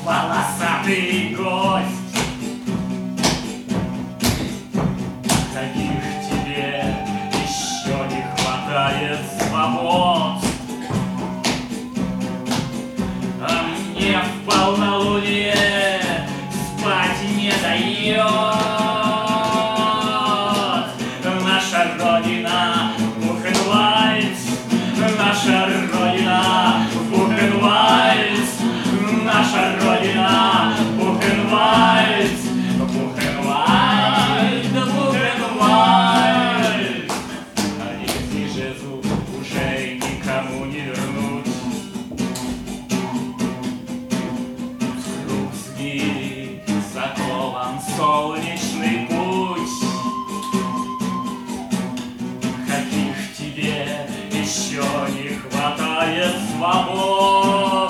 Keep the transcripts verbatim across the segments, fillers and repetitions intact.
волосатый гость. Каких тебе еще не хватает свобод, а мне в полнолуние спать не дает. Наша Родина Бухенвальд, наша Родина Бухенвальд, наша Родина Бухенвальд, Бухенвальд, Бухенвальд. А если же звук уже никому не вернуть, вкруг сгиб закован солнечный путь. Каких тебе еще не хватает свобод,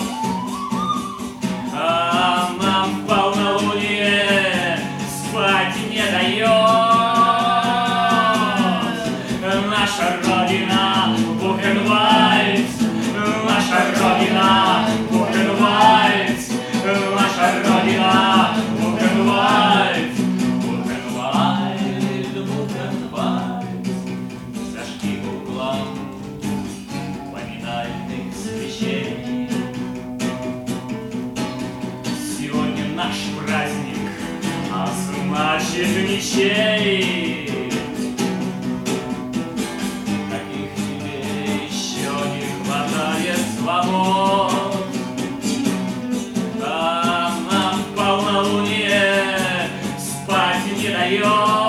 а нам в полнолуние спать не дает. Наша Родина Бухенвальд, наша Родина Бухенвальд, наша Родина Бухенвальд, Бухенвальд, Бухенвальд. Зажги в углах поминальных свечей. Сегодня наш праздник, а значит ничей. Каких тебе еще не хватает свобод, а нам в полнолуние спать не дает.